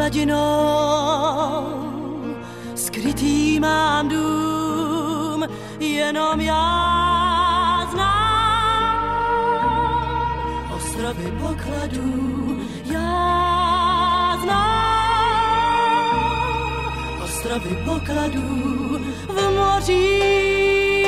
hladinou skrytý mám dům, jenom já znám ostrovy pokladů, já znám ostrovy pokladů v mořích.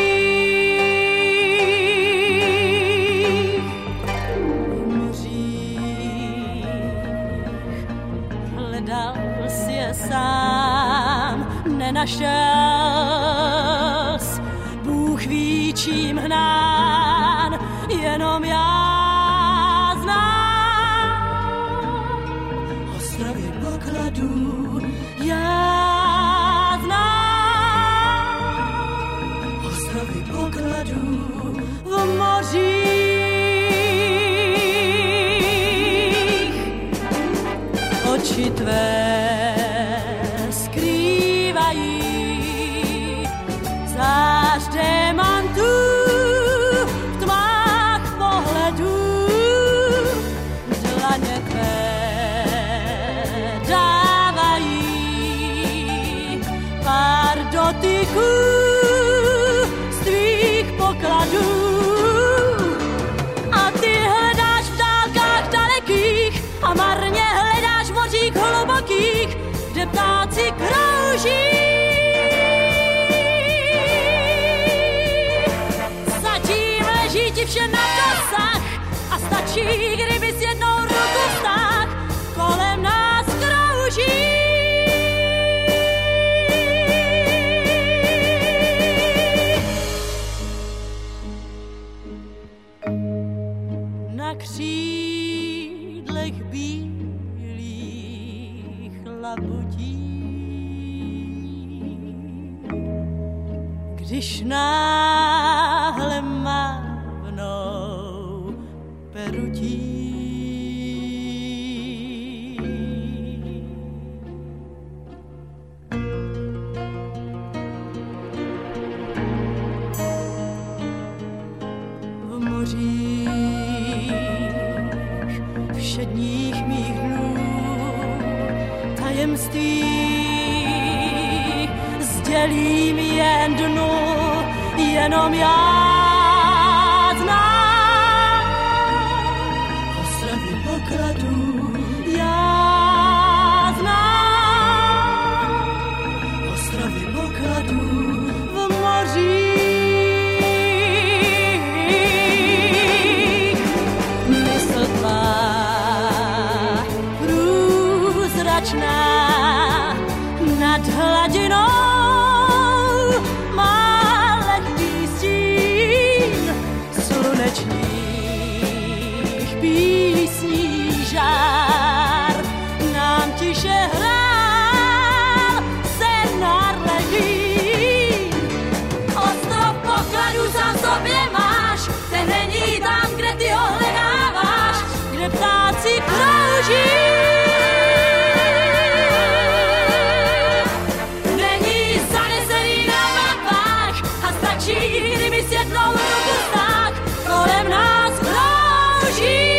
Sám nenašel, Bůh ví čím hnán, jenom já znám ostrovy pokladů, já znám ostrovy pokladů v mořích. Oči tvé zář démantů v tmách pohledů, dlaně tvé dávají pár dotyků z tvých pokladů. A ty hledáš v dálkách dalekých a marně hledáš v mořích hlubokých, kde ptáci krouží. Ti vše na dosah a stačí, kdyby s jednou ruku vztáh kolem nás krouží. Na křídlech bílých labutí, když náhle perutí. V mořích všedních mých dnů tajemství sdělím jen dnu, jenom já já znám ostrovy pokladů v mořích. Mysl tvá průzračná nad hladinou má lehký stín slunečných písní. Žár nám tiše hrál scénár lehý. Ostrov pokladů sám sobě máš, ten není tam, kde ty ho hledáváš, kde ptáci krouží. Není zanesený na mapách a stačí, kdyby s jednou ruku stáh kolem nás krouží.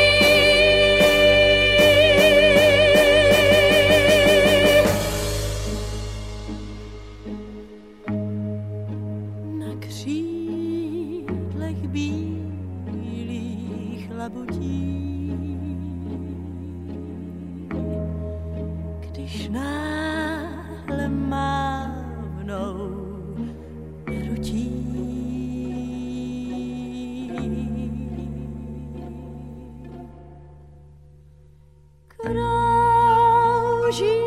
Když náhle mávnou rutí. Krouží.